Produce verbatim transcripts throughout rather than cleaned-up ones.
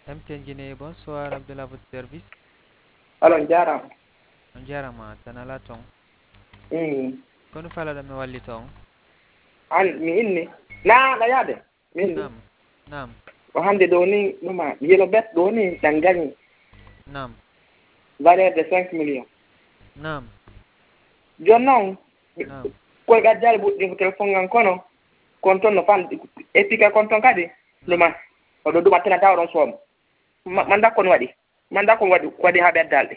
M T N Guinée, bonsoir Abdullah, votre service. Alors jaram On jarama tanala tong. mm Kono fala da me walli tong. an mi inni na na yade min Nam. Nam. o hande do ni numa yelo bet do ni dan gagni Nam. valeur de cinq millions Nam. jon non Nam. ko gaddal bu di telephone ngan kono konton no fan epika konton kadi numa o do duma tana tawron som man da kon wadi man da kon wadi wadi ha beddalde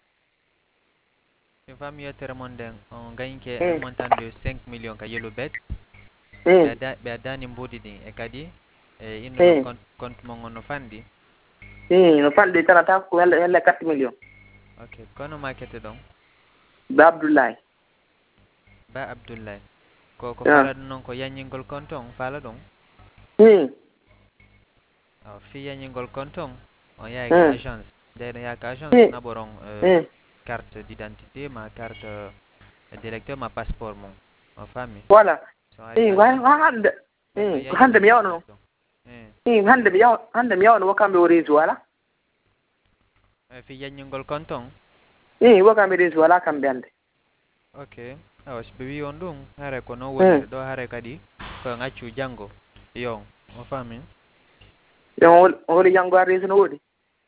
Une femme y a monde on gagne que un mm montant de cinq millions ka yellow bet. mm Beda beda ni mbodi din e kadi e inno no mm compte compte mo ngono fandi. mm no fan de tana ta ko helle helle quatre millions Ok, kono market don. ba abdoulaye Ba Abdullah. Ko ko ah fala non ko yanyingol compte on fala don. mm Aw fi yanyingol compte on on yaay ka mm agence. Dede ya ka agence mm na boron euh, mm carte d'identité, ma carte euh, d'électeur, ma passeport mon. Ma famille. voilà So ay mm wa agence wa hande ben no mm ko hande mi yanyingol yawno compte on. Eh. mm hande mi yaw hande mi yawno wakambe o réseau wala Eh, fi yanyingol compte on. mm wakambe réseau wala kambe ande Ok. Aw so wi on dum hare ko no mm wonir do hare kadi ko ngaccu jango. Yo, ma famille. yo holi jango a réseau no wodi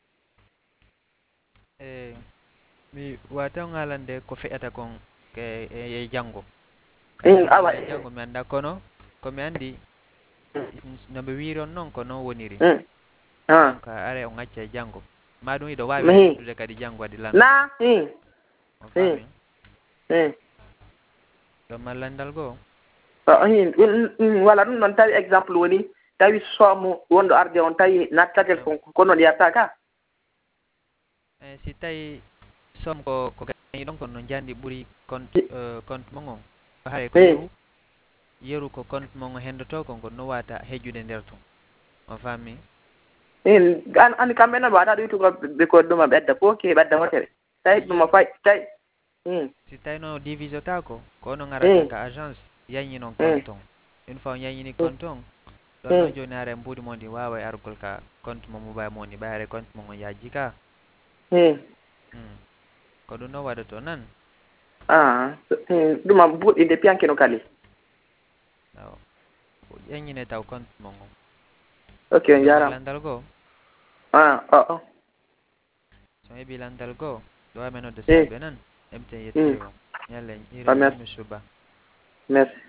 Eh mi wata ngalande ko fe'ata kon ke e e jango. Kadi mm no awa wonira jango mi anda kono ko mi andi no ɓe wiron non ko non woniri. mm ah Donc are o ngacca e jango. Ma ɗum iɗo wawi mi heddude kadi jango waɗi landude. na mm On mm fami. mm Ɗo mallandal goo. mm wala ɗum noon tawi exemple woni tawi somo wonɗo arde on tawi nattatel Nam. kon ko noon yiyata ka Eh, si tawi som ko ko gañi ɗon kono no jandi ɓuuri compte euh, compte mo ngon. Hare ko mm yeru yeru ko compte mo ngon hendoto kon ko no wata hejjude nder ton. On fami. in an andi kamɓe noon waɗa ɗum tugo ɓe ko ɗuma ɓedda fof ke ɓedda hotere tawi ɗuma Yeru fay tawi mm si tawi no divise ta ko ko ono garata mm ka agence yanyi non mm compte on. Une fois on yanyini mm compte on ɗon mm noon joni hare mbuɗi mon ndi wawa e argol ka compte mo mobile mo ni ɓayre compte mo ngon yajji ka. mm Mm. Ko ɗum no waɗato nan. ah ɗuma buɗɗinde piyankino kali Aw ƴeññine taw compte mo ngon. ok on Ɗo jaram mallandal goo ah o o so heeɓi landal goo ɗo amen nodde mm saɗɓe nan emten mm yettiri o ñalle ah ira merci ñalmi suba. merci